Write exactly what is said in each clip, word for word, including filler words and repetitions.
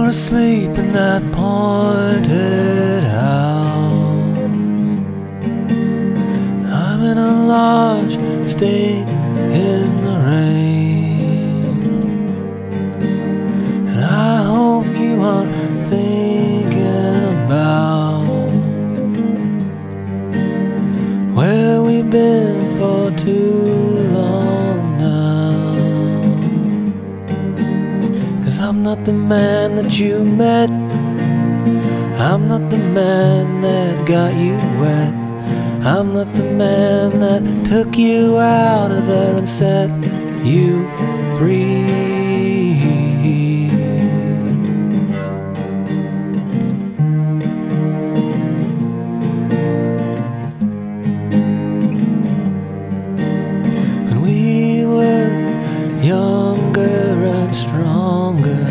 were asleep in that pointed house. I'm in a large state in the rain, and I hope you aren't thinking about where we've been for too long now. 'Cause I'm not the man that you met, I'm not the man that got you wet, I'm not the man that took you out of there and set you free. When we were younger and stronger,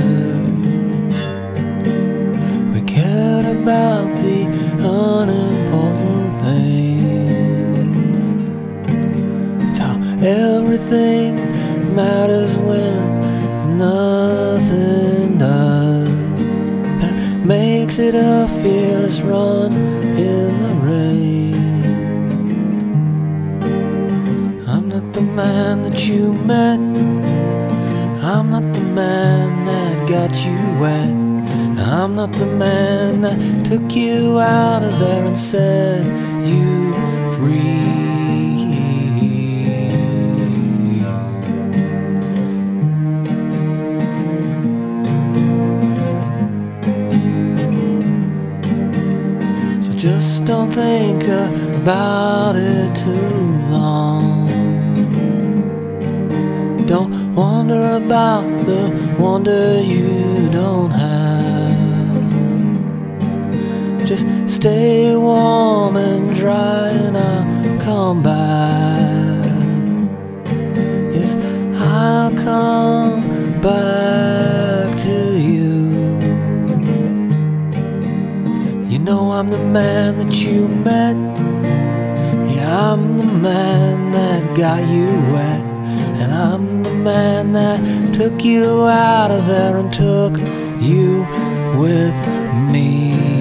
we cared about the unimportant things. It's how everything matters when nothing does. That makes it a fearless run in the rain. I'm not the man that you met, I'm not the man that got you wet, I'm not the man that took you out of there and set you free. So just don't think about it too long. Don't wonder about the wonder you don't have. Just stay warm and dry and I'll come back. Yes, I'll come back to you. You know I'm the man that you met, yeah, I'm the man that got you wet, and I'm the man that took you out of there and took you with me.